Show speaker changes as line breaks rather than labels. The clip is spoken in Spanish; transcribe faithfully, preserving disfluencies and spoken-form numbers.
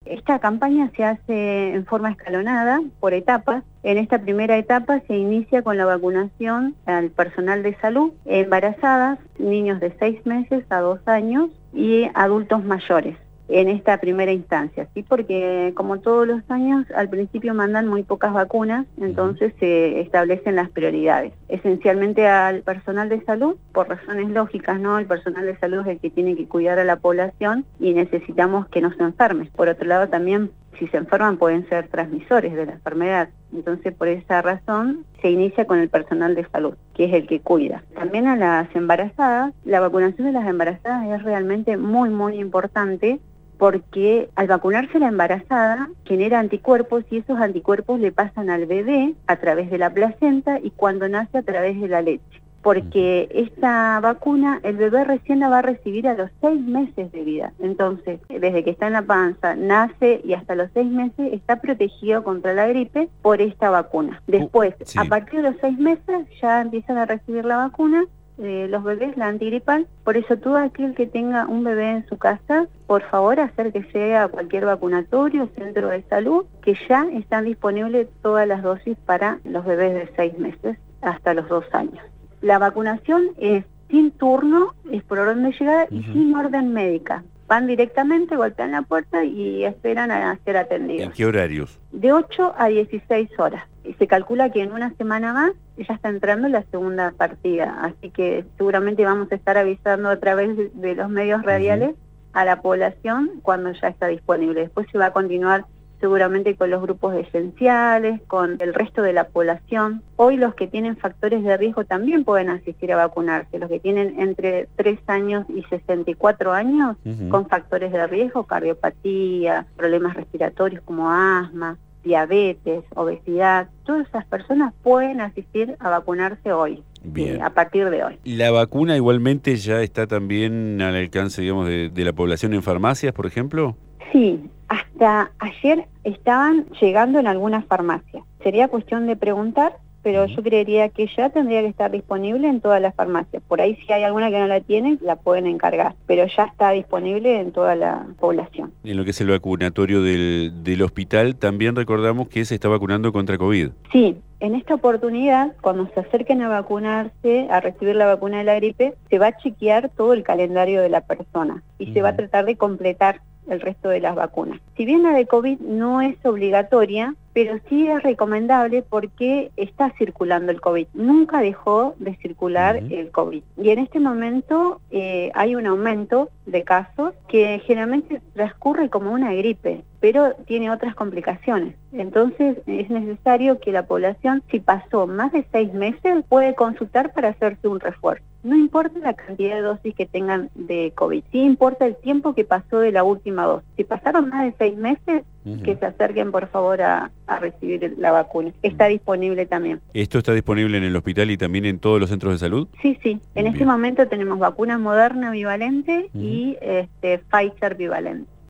Esta campaña se hace en forma escalonada, por etapas. En esta primera etapa se inicia con la vacunación al personal de salud, embarazadas, niños de seis meses a dos años y adultos mayores. En esta primera instancia, ¿sí? Porque como todos los años, al principio mandan muy pocas vacunas, entonces se establecen las prioridades. Esencialmente al personal de salud, por razones lógicas, ¿no? El personal de salud es el que tiene que cuidar a la población y necesitamos que no se enferme. Por otro lado, también, si se enferman, pueden ser transmisores de la enfermedad. Entonces, por esa razón, se inicia con el personal de salud, que es el que cuida. También a las embarazadas, la vacunación de las embarazadas es realmente muy, muy importante, porque al vacunarse la embarazada genera anticuerpos y esos anticuerpos le pasan al bebé a través de la placenta y cuando nace a través de la leche. Porque esta vacuna el bebé recién la va a recibir a los seis meses de vida. Entonces, desde que está en la panza, nace y hasta los seis meses está protegido contra la gripe por esta vacuna. Después,
uh, sí.
a partir de los seis meses ya empiezan a recibir la vacuna. Eh, los bebés, la antigripal. Por eso todo aquel que tenga un bebé en su casa, por favor acérquese a cualquier vacunatorio, centro de salud, que ya están disponibles todas las dosis para los bebés de seis meses hasta los dos años. La vacunación es sin turno, es por orden de llegada y uh-huh. sin orden médica. Van directamente, golpean la puerta y esperan a ser atendidos.
¿En qué horarios?
De ocho a dieciséis horas. Y se calcula que en una semana más ya está entrando la segunda partida. Así que seguramente vamos a estar avisando a través de, de los medios radiales uh-huh. a la población cuando ya está disponible. Después se va a continuar seguramente con los grupos esenciales, con el resto de la población. Hoy los que tienen factores de riesgo también pueden asistir a vacunarse. Los que tienen entre tres años y sesenta y cuatro años uh-huh. con factores de riesgo, cardiopatía, problemas respiratorios como asma, diabetes, obesidad, todas esas personas pueden asistir a vacunarse hoy.
Bien.
Eh, a partir de hoy.
¿La vacuna igualmente ya está también al alcance, digamos, de, de la población en farmacias, por ejemplo?
Sí, hasta ayer estaban llegando en algunas farmacias. Sería cuestión de preguntar, pero yo creería que ya tendría que estar disponible en todas las farmacias. Por ahí si hay alguna que no la tiene, la pueden encargar, pero ya está disponible en toda la población.
En lo que es el vacunatorio del, del hospital, también recordamos que se está vacunando contra COVID.
Sí, en esta oportunidad, cuando se acerquen a vacunarse, a recibir la vacuna de la gripe, se va a chequear todo el calendario de la persona y uh-huh. se va a tratar de completar el resto de las vacunas. Si bien la de COVID no es obligatoria, pero sí es recomendable porque está circulando el COVID. Nunca dejó de circular uh-huh. el COVID. Y en este momento eh, hay un aumento de casos que generalmente transcurre como una gripe, pero tiene otras complicaciones. Entonces es necesario que la población, si pasó más de seis meses, puede consultar para hacerse un refuerzo. No importa la cantidad de dosis que tengan de COVID, sí importa el tiempo que pasó de la última dosis. Si pasaron más de seis meses, uh-huh. que se acerquen por favor a, a recibir la vacuna. Está disponible también.
¿Esto está disponible en el hospital y también en todos los centros de salud?
Sí, sí. En Bien. Este momento tenemos vacuna Moderna bivalente uh-huh. y este, Pfizer bivalente.